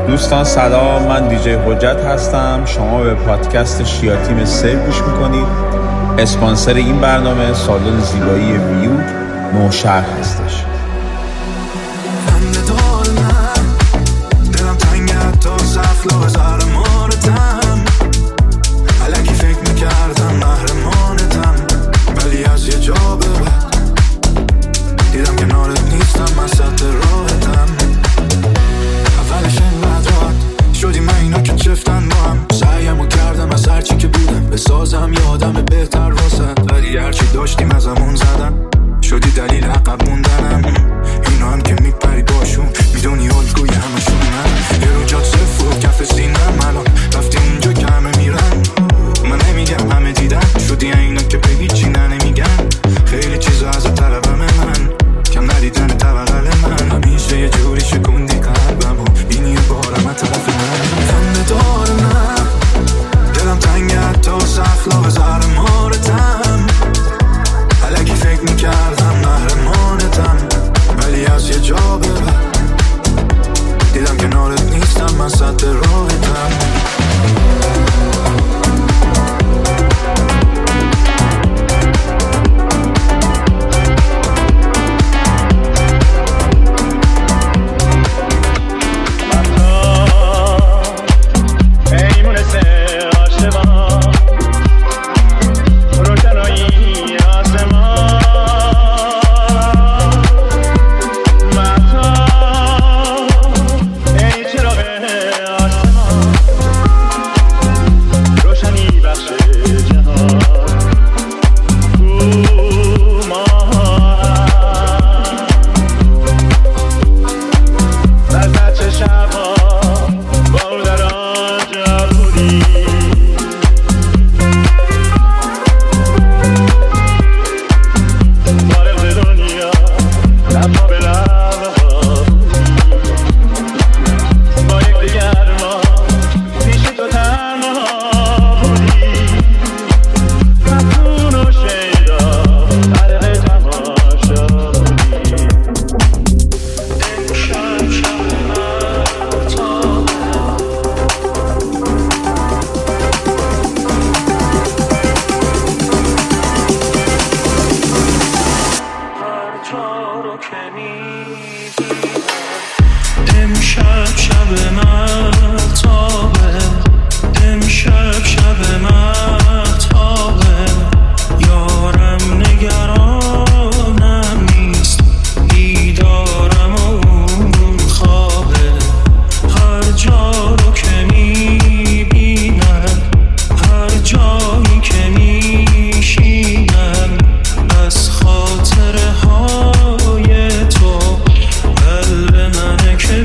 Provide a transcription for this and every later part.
دوستان سلام، من دیجی حجت هستم. شما به پادکست شیا تیم سیو گوش میکنید. اسپانسر این برنامه سالن زیبایی ویو نوشهر هستش. سازم یادم بهتر واسد، ولی هرچی داشتیم ازمون زدن، شدی دلیل عقب موندنم. اینا هم که میپری باشون، میدونی الگوی همشون من. یه رو جات صفر و کف سینم، الان رفتی اونجا که همه میرن. من نمیگم همه دیدن، شدی اینا که به هیچی نمیگن. خیلی چیزا از طرفم من، کم ندیدن توقل من. همیشه یه جوری شکوندی قلبم و اینی بارم از طرف من. خنده دار من، دلم تنگه حتی اخلاق زهر مارتم. الکی فکر میکردم محرمانتم، ولی از یه جا به بعد دیدم کنارت نیستم، من سد راهتم.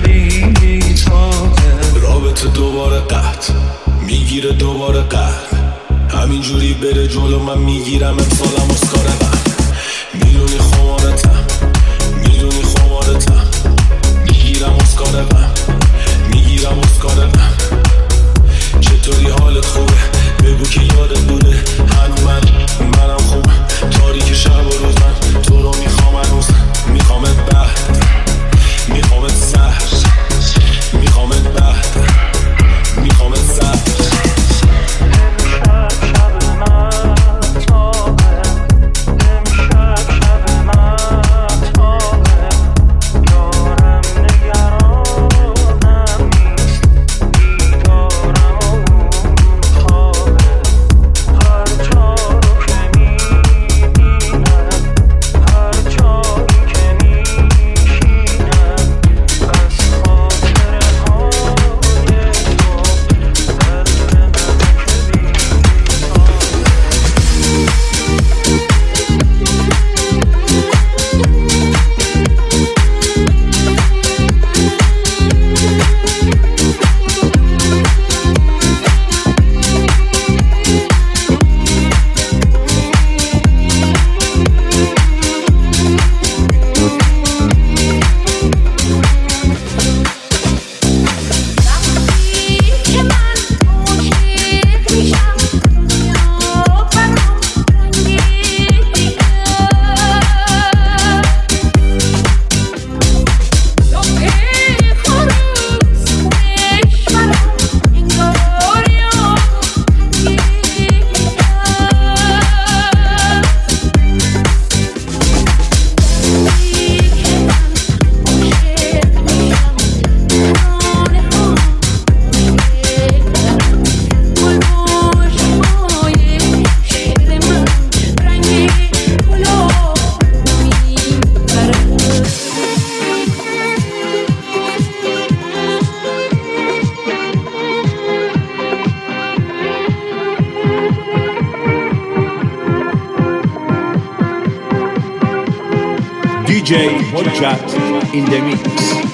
دوباره قهر DJ Hojjat in the mix.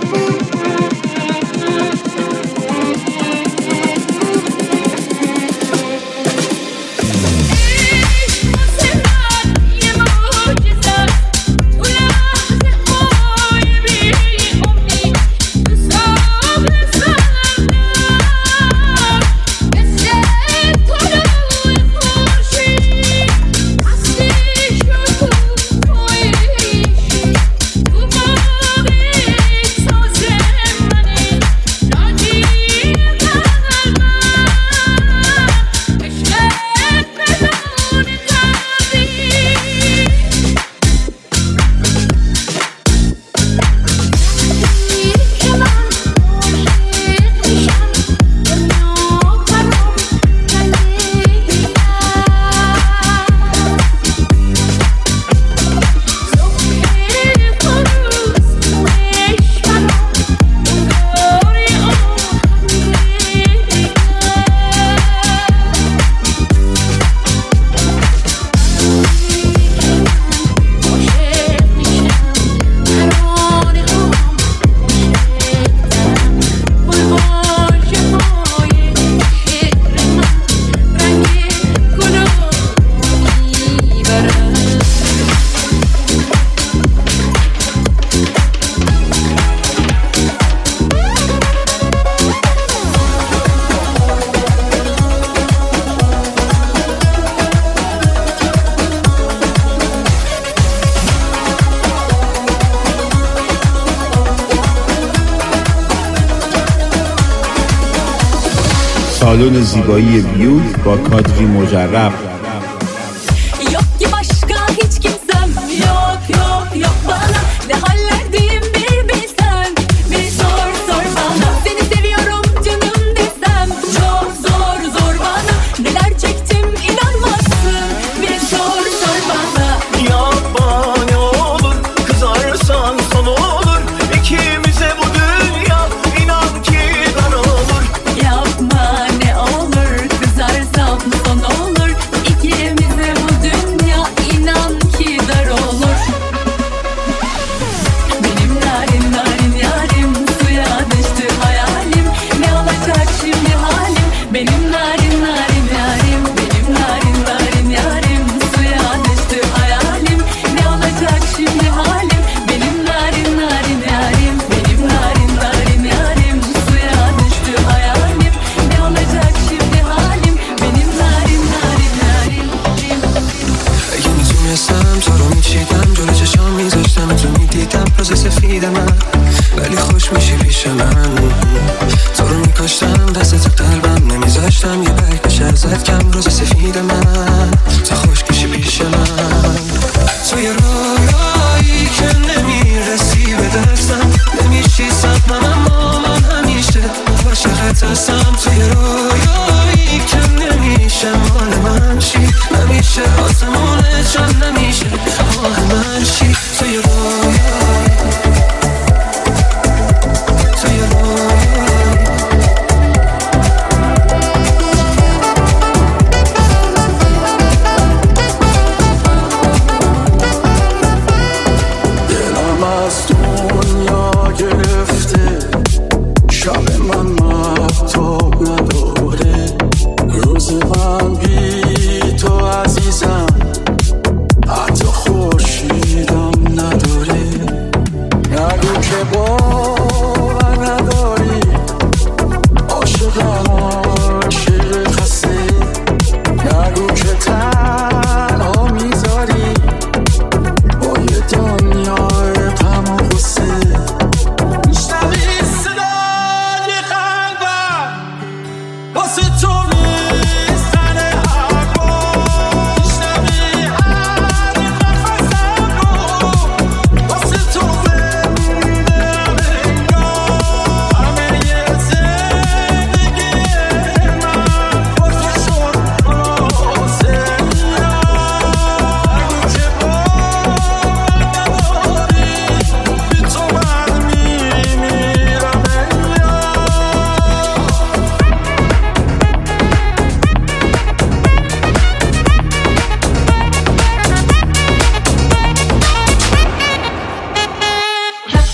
سالن زیبایی ویول با کادری مجرب. Yok ki başka hiç kimsem, yok bana ne hallerdeyim bir bilsen, bir sor bana. Seni seviyorum canım desem çok zor bana. Neler çektim inanmazsın, bir sor bana. Yapma ne olur, kızarsan son olur. İkimize bu dünya inan ki dar olur. Yapma ne olur, kızarsam son olur. İkimize bu dünya inan ki dar olur. Benim narin yarim, suya düştü hayalim. Ne olacak şimdi halim? Benim narin yarim, benim narin yarim, suya düştü hayalim. Ne olacak şimdi halim? Benim narin yarim, benim narin yarim, suya düştü hayalim. Ne olacak şimdi halim? Benim narin yarim. اگه میتونستم تو رو میچیدم جلو چشام میذاشتم تو میدیدم روز سفید من ولی خوش میشی پیش من تو رو میکاشتم دست تو قلبم نمیذاشتم یه برگ بشه ازت کم روز سفید من تو خوش میشی پیش من توی رویایی که نمیرسی به دستم نمیشی سقمم اما من همیشه عاشقت هستم توی رویایی که نمیشه مال من چی همیشه آسمونه چون نمیشه مال من چی توی رویایی توی رویایی دلم از دنیا گرفته شب من مهتاب نداره روز من بی تو عزیزم حتی خورشیدم نداره نگو که باور نداری عاشقم عاشق خسته نگو که تنها میذاری با یه دنیای غم و غصه میشنوی صدای قلبم واسه تو میزنه حرفا میشنوی هر نفسم رو واسه تو زنده انگار همه یه زندگی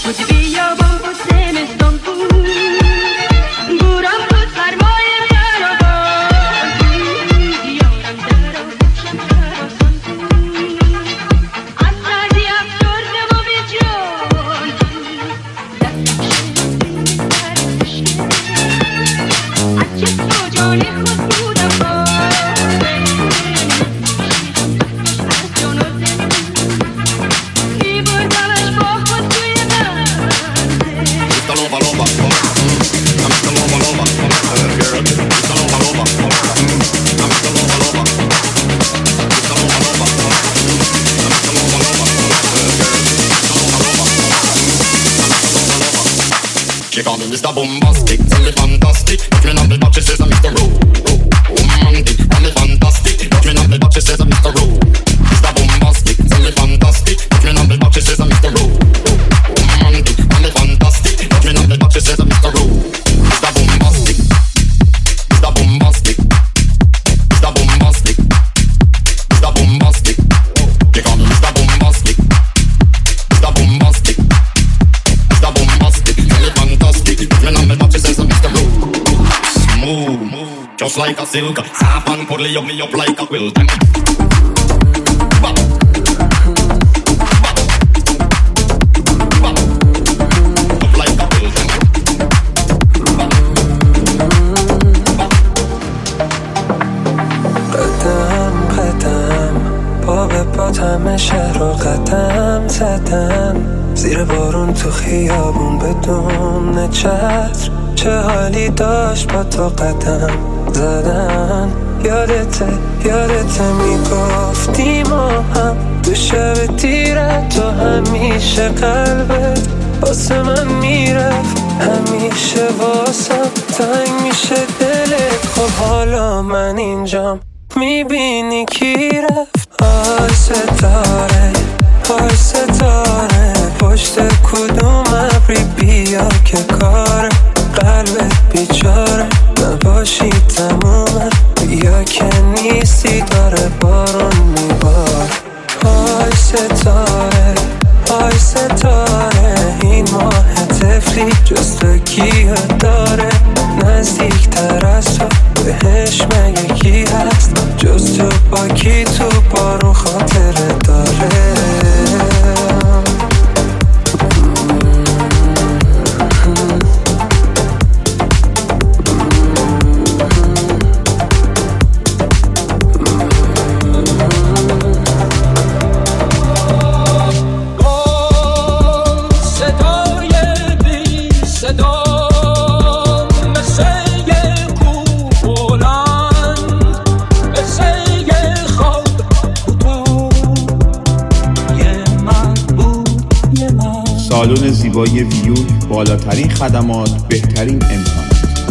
Mr. Bombastic, tell me fantastic. Looking at me back, she says I'm Mr. Romantic, tell me fantastic. Looking at me back, she says I'm Mr. Mr. Bombastic, tell me fantastic. Looking at me back, she says I'm Mr. Romantic, tell me fantastic. Looking at me back, she says I'm Mr. Mr. Bombastic, Mr. Bombastic, Mr. Bombastic, Mr. Bombastic. They call me Mr. Bombastic, Mr. Bombastic, Mr. Bombastic. Tell me fantastic. Looking at me back, she says I'm Mr. Smooth, just like a silk. Soft and cuddly, me up like a quilt. همه شهر رو قدم زدم زیر بارون تو خیابون بدون چتر چه حالی داشت با تو قدم زدن یادته میگفتی ما هم تو شب تیره تو همیشه قلبت واسه من میرفت همیشه واسم تنگ میشه دلت خب حالا من اینجام میبینی کی رفت آی ستاره پشت کدوم ابری بیا که کار قلبت بیچاره نباشی تمومه یا که نیستی داره بارون میبار آی ستاره این ماه طفلی جستگی داره نزدیکتر از تو بهش مگه کی هست جز تو با کی تو بارون خاطر داره سالن زیبایی ویوک، بالاترین خدمات، بهترین امکانات.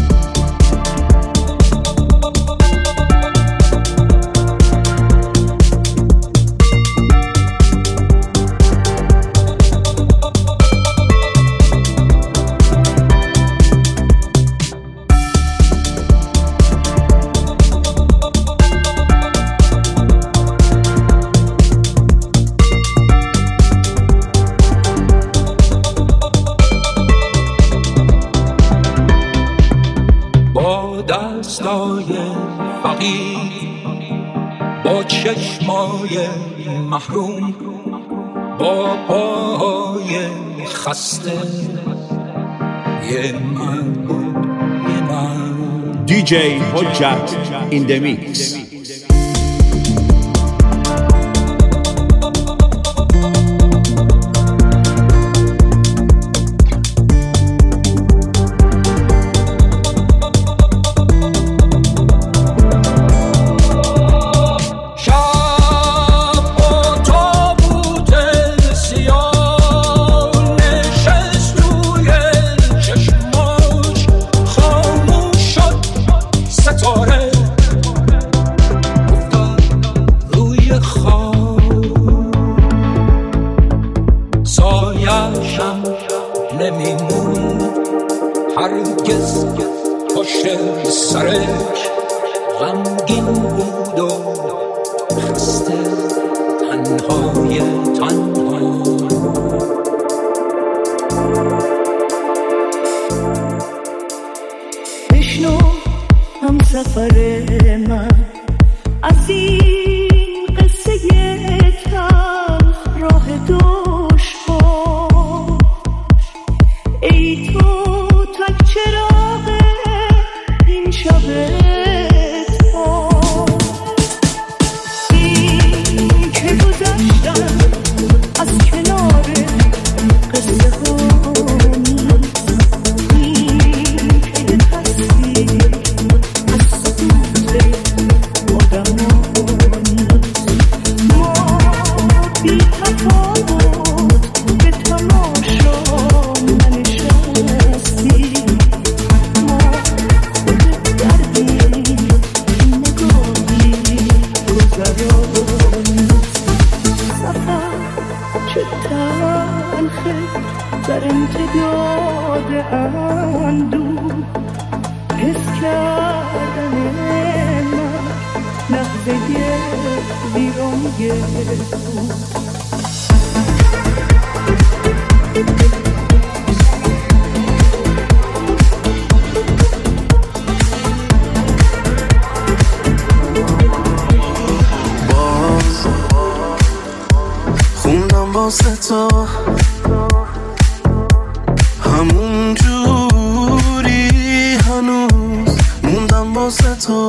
دستای فقیر با چشمای محروم با پاهای خسته یه من DJ Hojat in the mix. هرگز پشت سرش غمگین بود و خسته تنها بشنو هم سفر من از این قصه تلخ راه دشوار. ای تو تک چراغ این شب تار، این که گذشتم از کنار قصه ها نیست، این که هستی از سکوت آدم ها نیست. ما بی تفاوت به تماشا ننشستیم، ما خود دردیم نگاهی گذرانی. سفر چه تلخه در امتداد اندوه، حس کردن من لحظه ویرانه بود. خوندم واسه تو همون جوری، هنوز موندم واسه تو.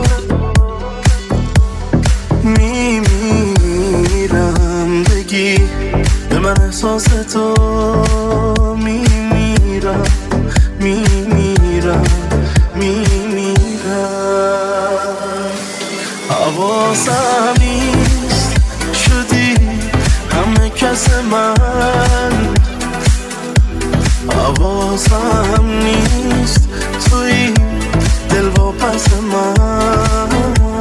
میمیرم بگی به من احساس تو، میمیرم میمیرم میمیرم. حواسم نیست شدی همه کس من، حواسم نیست توی دل و پس من.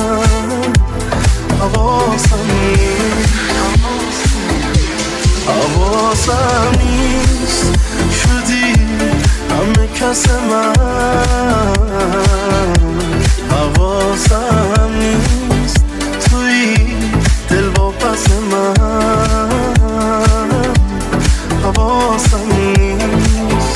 حواسم نیست شدی همه کس من، حواسم نیست توی دل و پس من. حواسم نیست.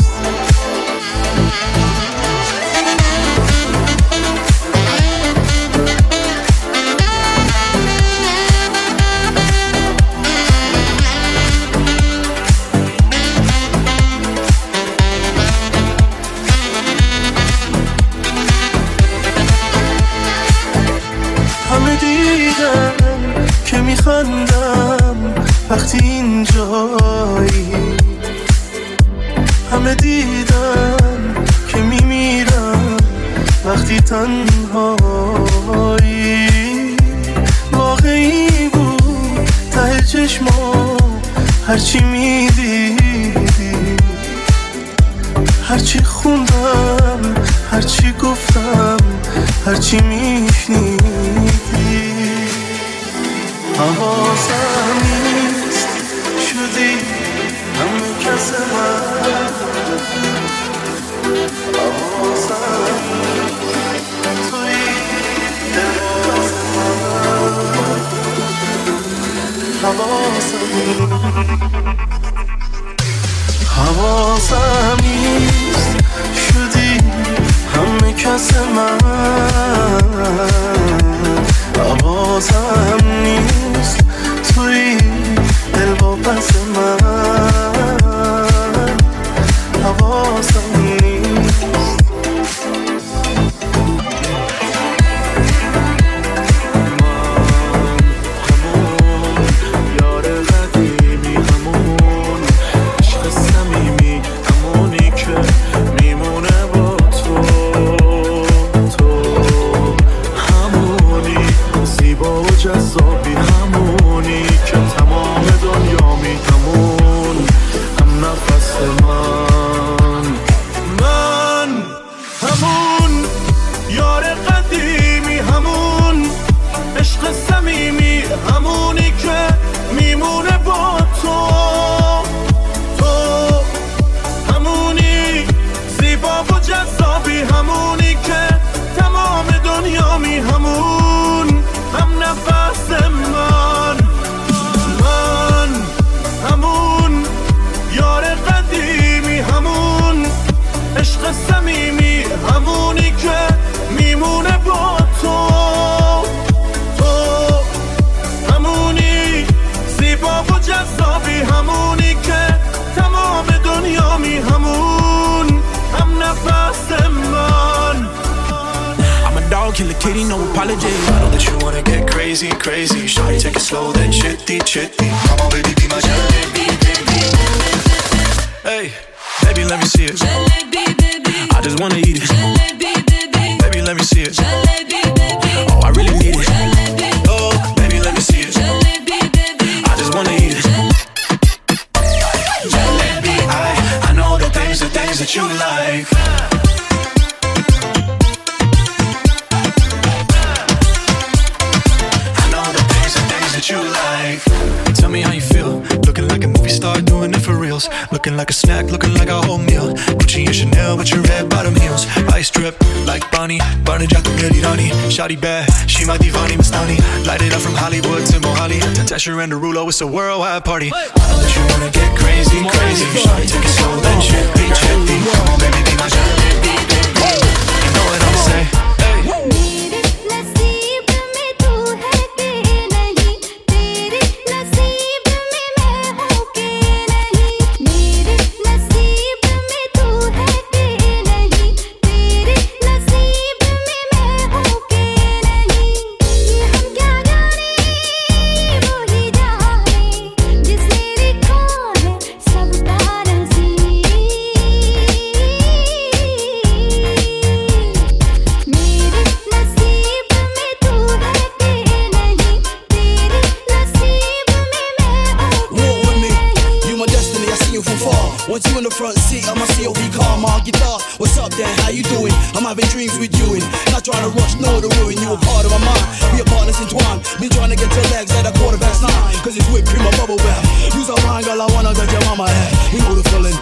همه دیدن که میخندم وقتی اینجایی، همه دیدن که میمیرم وقتی تنهایی. واقعی بود ته چشما هرچی میدیدی، هرچی خوندم هرچی گفتم هرچی میشنیدی. حواسم نیست شدی همه کس من، حواسم توی دل من. حواسم نیست شدی همه کس من، حواسم نیست توی دل و پس من. حواسم نیست. جذابی همونی که تمام دنیا میتمون هم نفس من همون یار قدیمی، همون عشق صمیمی، همونی که میمونه با تو همونی زیبا و جذابی، همونی که تمام دنیا می همون هم نفس من همون یار قدیم Kitty, no apology. I know that you wanna get crazy, crazy. Shawty, take it slow, then chitty, chitty. Come on, baby, be my jalebi, baby. Hey, baby, let me see it. Jalebi, baby. I just wanna eat it. Jalebi, baby. Baby, let me see it. Jalebi, baby. Oh, I really need it. Jalebi. Oh, baby, let me see it. Jalebi, baby. I just wanna eat it. Jalebi, I know the things that you like. I know the things that you like. Tell me how you feel. Looking like a movie star, doing it for reals. Looking like a snack, looking like a whole meal. Gucci and Chanel, but your red bottom heels. Ice drip like Bonnie, Barney Jack and Dirani. Shawty bad, she my divani Mastani. Light it up from Hollywood to Mohali. Tesher and Derulo, it's a worldwide party. I know that you wanna get crazy, crazy. Shawty, take it slow, then chippy, chippy. Come on, baby, be my jalebi, baby. You know what I'm saying? Want you in the front seat of my COV car, my guitar. What's up then, how you doing? I'm having dreams with you and not trying to rush, no to ruin. You a part of my mind, we are partners entwined. Me trying to get your legs at 9:15. Cause it's whipped cream or bubble bath. Use a wine, girl, I wanna get your mama at. You know the feeling.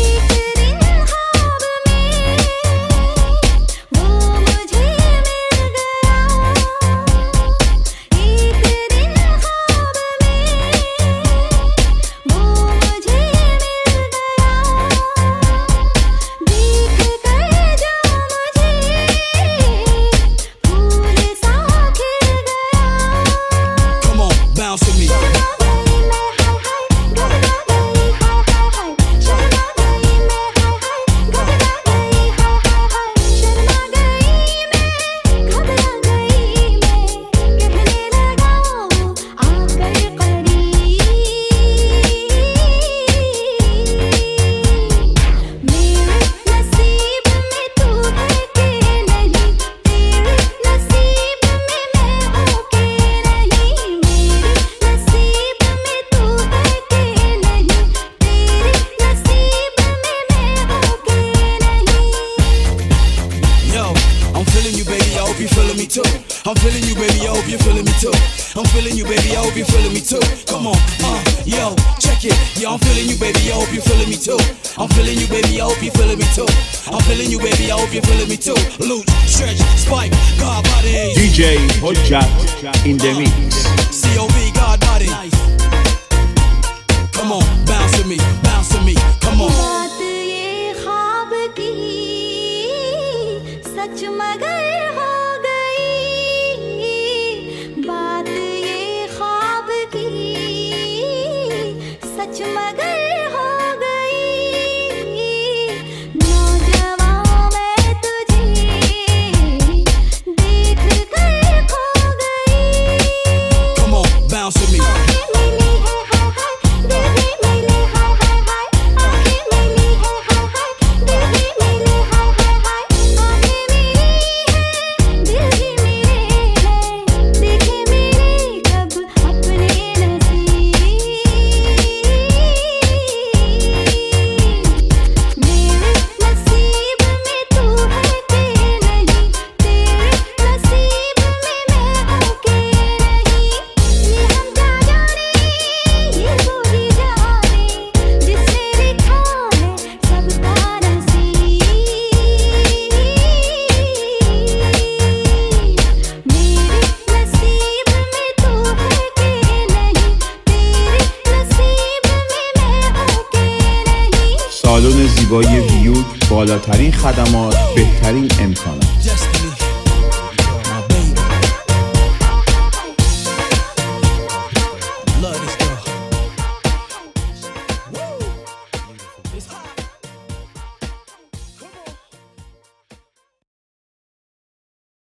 I'm feeling you, baby, I hope you're feeling me too. I'm feeling you, baby, I hope you're feeling me too. Come on, yo, check it. Yeah, I'm feeling you, baby, I hope you're feeling me too. I'm feeling you, baby, I hope you're feeling me too. I'm feeling you, baby, I hope you're feeling me too. Loot, stretch, spike, God body. DJ Hojat in the mix. COV, God body. Come on, bounce with me, come on. बात ये ख्वाब की सच मगर हो गई, बात ये ख्वाब की सच मगर हो गई, नौजवान मैं तुझे देख कर खो गई. Come on, bounce with me. سالن زیبایی ویوک، بالاترین خدمات، بهترین امکانات.